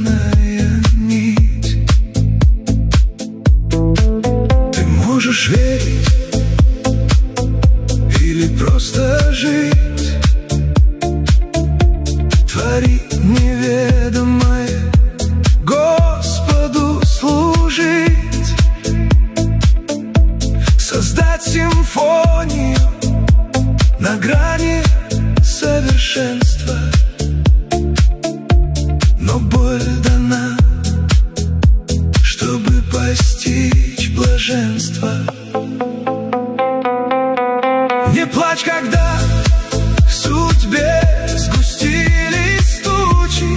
длинная нить. Ты можешь верить или просто жить, твори неведомое, Господу служить, создать симфонию на грани совершенства. Но боль дана, чтобы постичь блаженство. Не плачь, когда в судьбе сгустились тучи,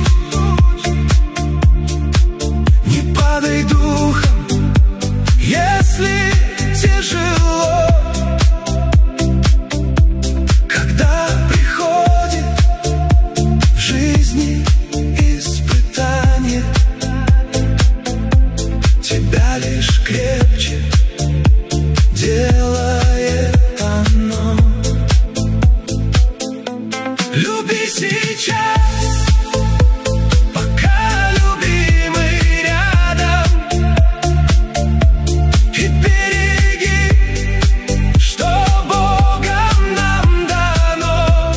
не падай духом, если тяжело. Когда приходит в жизни испытание, тебя лишь крепче делает оно. Люби сейчас, пока любимый рядом, и береги, что Богом нам дано.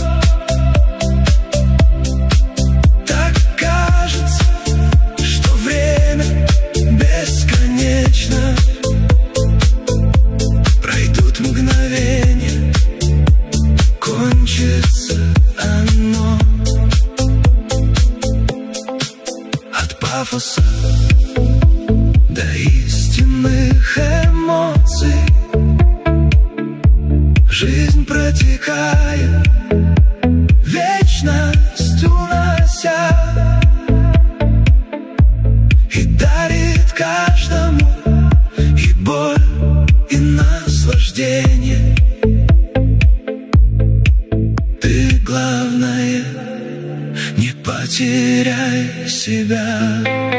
Так кажется, что время бесконечно, пройдут мгновения, кончится оно. От пафоса до истинных эмоций жизнь протекает, вечность унося, и дарит каждому и боль, и наслаждение. Ты, главное, не потеряй себя.